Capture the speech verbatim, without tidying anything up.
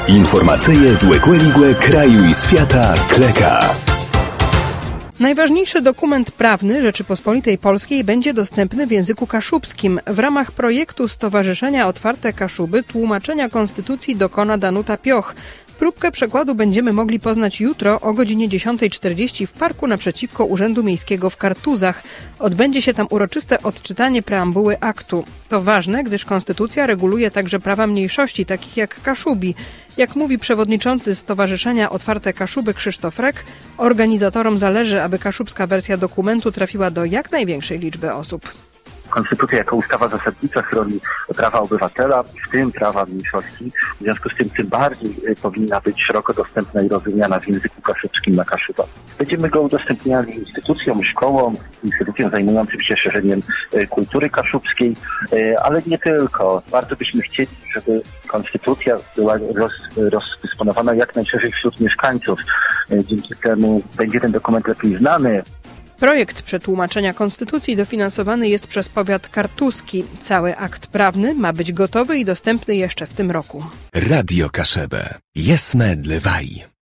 Informacyje z Łekłe kraju i świata Kleka. Najważniejszy dokument prawny Rzeczypospolitej Polskiej będzie dostępny w języku kaszubskim. W ramach projektu Stowarzyszenia Otwarte Kaszuby tłumaczenia konstytucji dokona Danuta Pioch. Próbkę przekładu będziemy mogli poznać jutro o godzinie dziesiątej czterdzieści w parku naprzeciwko Urzędu Miejskiego w Kartuzach. Odbędzie się tam uroczyste odczytanie preambuły aktu. To ważne, gdyż konstytucja reguluje także prawa mniejszości, takich jak Kaszubi. Jak mówi przewodniczący Stowarzyszenia Otwarte Kaszuby Krzysztof Rek, organizatorom zależy, aby kaszubska wersja dokumentu trafiła do jak największej liczby osób. Konstytucja jako ustawa zasadnicza chroni prawa obywatela, w tym prawa mniejszości. W związku z tym tym bardziej powinna być szeroko dostępna i rozumiana w języku kaszubskim na Kaszubach. Będziemy go udostępniali instytucjom, szkołom, instytucjom zajmującym się szerzeniem kultury kaszubskiej, ale nie tylko. Bardzo byśmy chcieli, żeby konstytucja była roz, rozdysponowana jak najszerzej wśród mieszkańców. Dzięki temu będzie ten dokument lepiej znany. Projekt przetłumaczenia konstytucji dofinansowany jest przez powiat kartuski. Cały akt prawny ma być gotowy i dostępny jeszcze w tym roku. Radio Kaszebę. Jesme dlewaj.